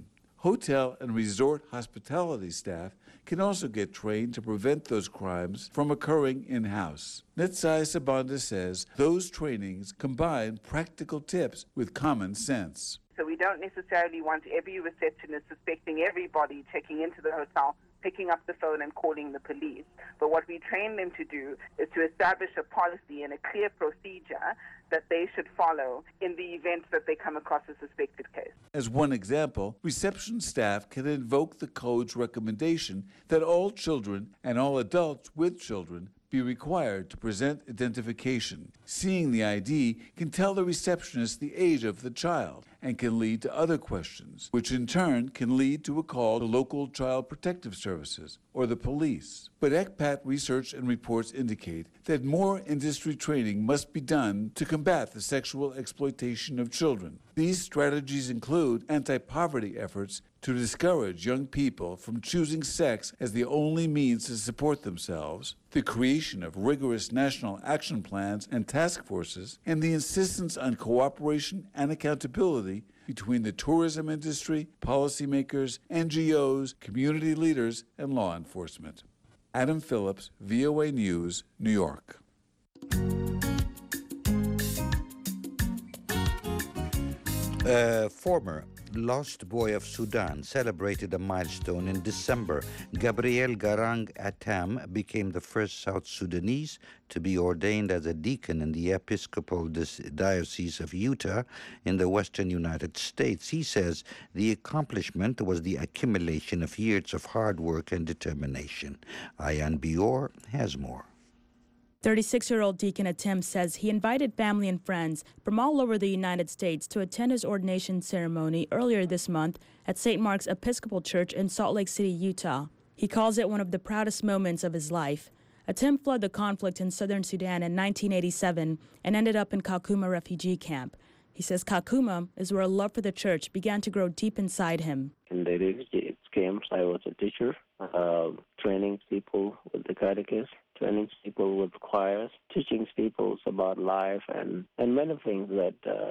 Hotel and resort hospitality staff can also get trained to prevent those crimes from occurring in-house. Netsai Sabanda says those trainings combine practical tips with common sense. So we don't necessarily want every receptionist suspecting everybody checking into the hotel, picking up the phone and calling the police. But what we train them to do is to establish a policy and a clear procedure that they should follow in the event that they come across a suspected case. As one example, reception staff can invoke the code's recommendation that all children and all adults with children be required to present identification. Seeing the ID can tell the receptionist the age of the child and can lead to other questions, which in turn can lead to a call to local child protective services or the police. But ECPAT research and reports indicate that more industry training must be done to combat the sexual exploitation of children. These strategies include anti-poverty efforts to discourage young people from choosing sex as the only means to support themselves, the creation of rigorous national action plans and task forces, and the insistence on cooperation and accountability between the tourism industry, policymakers, NGOs, community leaders, and law enforcement. Adam Phillips, VOA News, New York. Former lost boy of Sudan celebrated a milestone in December. Gabriel Garang Atam became the first South Sudanese to be ordained as a deacon in the Episcopal Diocese of Utah in the western United States. He says the accomplishment was the accumulation of years of hard work and determination. Ayan Bior has more. 36-year-old Deacon Atem says he invited family and friends from all over the United States to attend his ordination ceremony earlier this month at St. Mark's Episcopal Church in Salt Lake City, Utah. He calls it one of the proudest moments of his life. Atem fled the conflict in southern Sudan in 1987 and ended up in Kakuma refugee camp. He says Kakuma is where a love for the church began to grow deep inside him. In the refugee camps, I was a teacher, training people with the catechism, training people with choirs, teaching people about life and many things that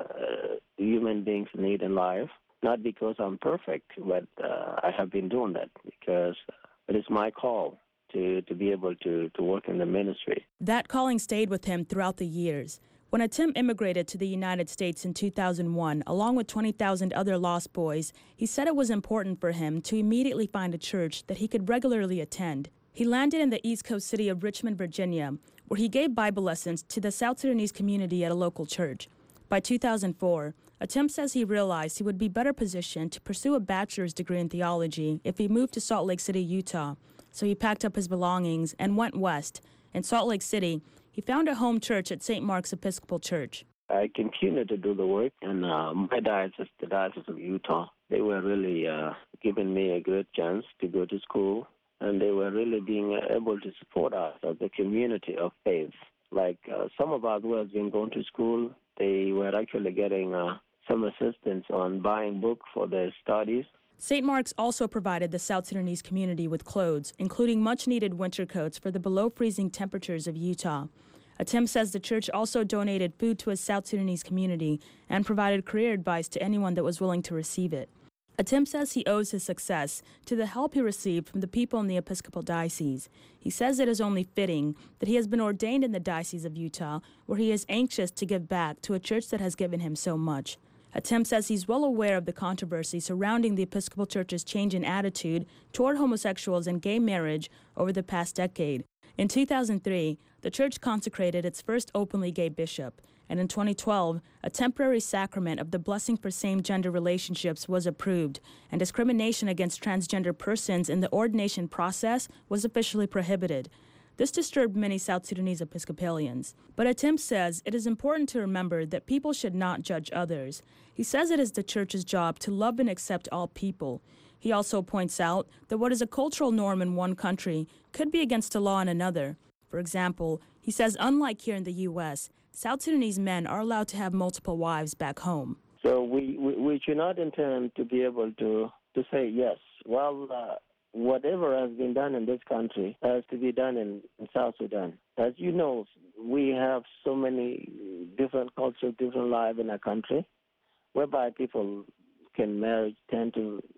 human beings need in life. Not because I'm perfect, but I have been doing that because it is my call to be able to work in the ministry. That calling stayed with him throughout the years. When Atem immigrated to the United States in 2001, along with 20,000 other lost boys, he said it was important for him to immediately find a church that he could regularly attend. He landed in the East Coast city of Richmond, Virginia, where he gave Bible lessons to the South Sudanese community at a local church. By 2004, Atem says he realized he would be better positioned to pursue a bachelor's degree in theology if he moved to Salt Lake City, Utah. So he packed up his belongings and went west. In Salt Lake City, he found a home church at St. Mark's Episcopal Church. I continued to do the work, and my diocese, the Diocese of Utah, they were really giving me a good chance to go to school, and they were really being able to support us as a community of faith. Like some of us who have been going to school, they were actually getting some assistance on buying books for their studies. St. Mark's also provided the South Sudanese community with clothes, including much-needed winter coats for the below-freezing temperatures of Utah. Atem says the church also donated food to his South Sudanese community and provided career advice to anyone that was willing to receive it. Atem says he owes his success to the help he received from the people in the Episcopal Diocese. He says it is only fitting that he has been ordained in the Diocese of Utah, where he is anxious to give back to a church that has given him so much. Atem says he's well aware of the controversy surrounding the Episcopal Church's change in attitude toward homosexuals and gay marriage over the past decade. In 2003, the church consecrated its first openly gay bishop, and in 2012, a temporary sacrament of the blessing for same-gender relationships was approved, and discrimination against transgender persons in the ordination process was officially prohibited. This disturbed many South Sudanese Episcopalians. But Atem says it is important to remember that people should not judge others. He says it is the church's job to love and accept all people. He also points out that what is a cultural norm in one country could be against a law in another. For example, he says unlike here in the U.S., South Sudanese men are allowed to have multiple wives back home. So we should not intend to be able to say, yes, well, whatever has been done in this country has to be done in South Sudan. As you know, we have so many different cultures, different lives in our country, whereby people can marry 10 to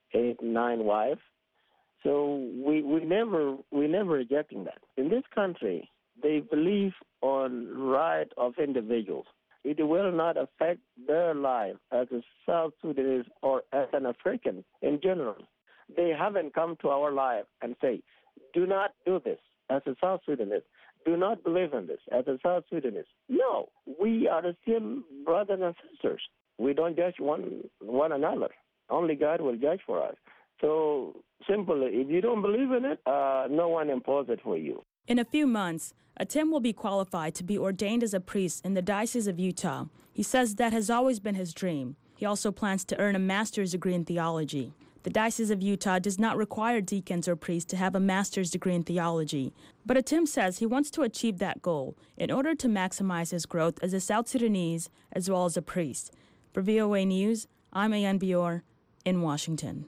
8, 9 wives. So we never rejecting that. In this country, they believe on right of individuals. It will not affect their life as a South Sudanese or as an African in general. They haven't come to our life and say, do not do this as a South Sudanese. Do not believe in this as a South Sudanese. No, we are still brothers and sisters. We don't judge one another. Only God will judge for us. So simple, if you don't believe in it, no one imposes it for you. In a few months, Atim will be qualified to be ordained as a priest in the Diocese of Utah. He says that has always been his dream. He also plans to earn a master's degree in theology. The Diocese of Utah does not require deacons or priests to have a master's degree in theology. But Atim says he wants to achieve that goal in order to maximize his growth as a South Sudanese as well as a priest. For VOA News, I'm Ayan Bior in Washington.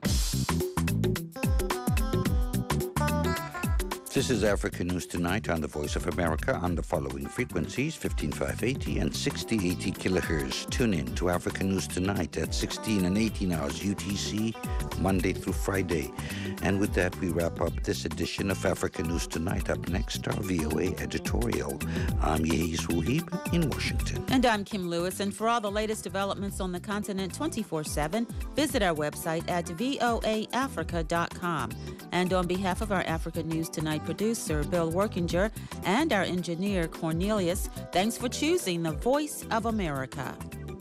This is Africa News Tonight on the Voice of America on the following frequencies, 15580 and 6080 kilohertz. Tune in to Africa News Tonight at 16 and 18 hours UTC, Monday through Friday. And with that, we wrap up this edition of Africa News Tonight. Up next, our VOA editorial. I'm Yehiz Wuhib in Washington. And I'm Kim Lewis. And for all the latest developments on the continent 24/7, visit our website at voaafrica.com. And on behalf of our Africa News Tonight producer, Bill Workinger, and our engineer, Cornelius, thanks for choosing the Voice of America.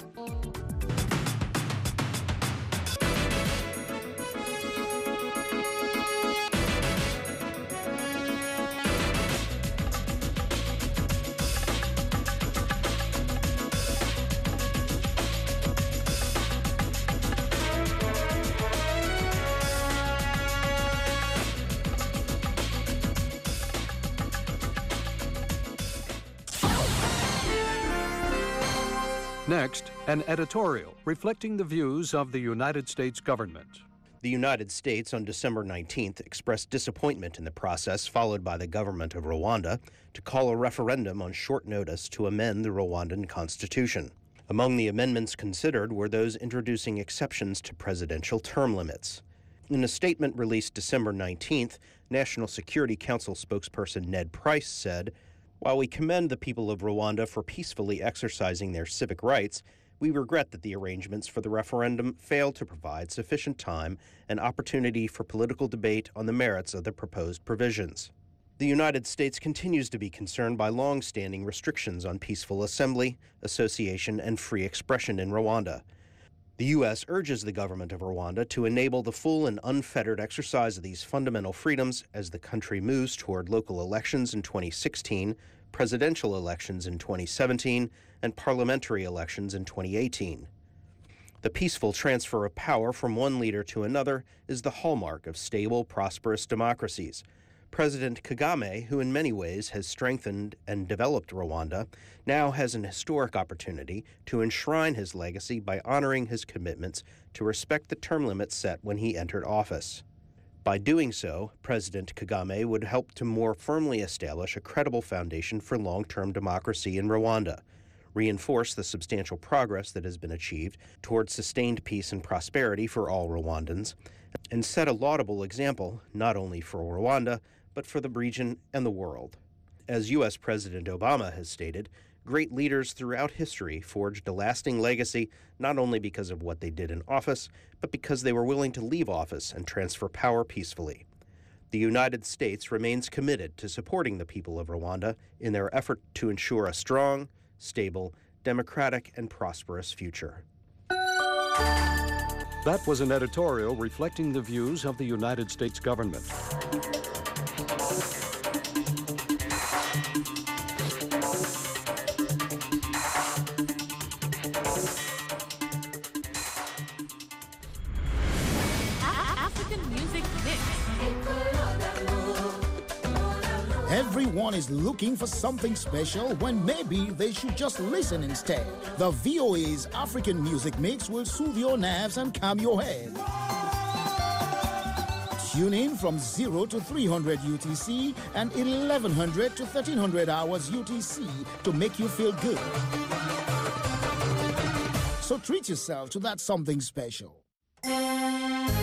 Next, an editorial reflecting the views of the United States government. The United States on December 19th expressed disappointment in the process followed by the government of Rwanda to call a referendum on short notice to amend the Rwandan constitution. Among the amendments considered were those introducing exceptions to presidential term limits. In a statement released December 19th, National Security Council spokesperson Ned Price said, "While we commend the people of Rwanda for peacefully exercising their civic rights, we regret that the arrangements for the referendum failed to provide sufficient time and opportunity for political debate on the merits of the proposed provisions." The United States continues to be concerned by long-standing restrictions on peaceful assembly, association, and free expression in Rwanda. The U.S. urges the government of Rwanda to enable the full and unfettered exercise of these fundamental freedoms as the country moves toward local elections in 2016, presidential elections in 2017, and parliamentary elections in 2018. The peaceful transfer of power from one leader to another is the hallmark of stable, prosperous democracies. President Kagame, who in many ways has strengthened and developed Rwanda, now has an historic opportunity to enshrine his legacy by honoring his commitments to respect the term limits set when he entered office. By doing so, President Kagame would help to more firmly establish a credible foundation for long-term democracy in Rwanda, reinforce the substantial progress that has been achieved towards sustained peace and prosperity for all Rwandans, and set a laudable example not only for Rwanda, but for the region and the world. As U.S. President Obama has stated, great leaders throughout history forged a lasting legacy not only because of what they did in office, but because they were willing to leave office and transfer power peacefully. The United States remains committed to supporting the people of Rwanda in their effort to ensure a strong, stable, democratic, and prosperous future. That was an editorial reflecting the views of the United States government. Everyone is looking for something special when maybe they should just listen instead. The VOA's African Music Mix will soothe your nerves and calm your head. Tune in from 0 to 300 UTC and 1100 to 1300 hours UTC to make you feel good. So treat yourself to that something special.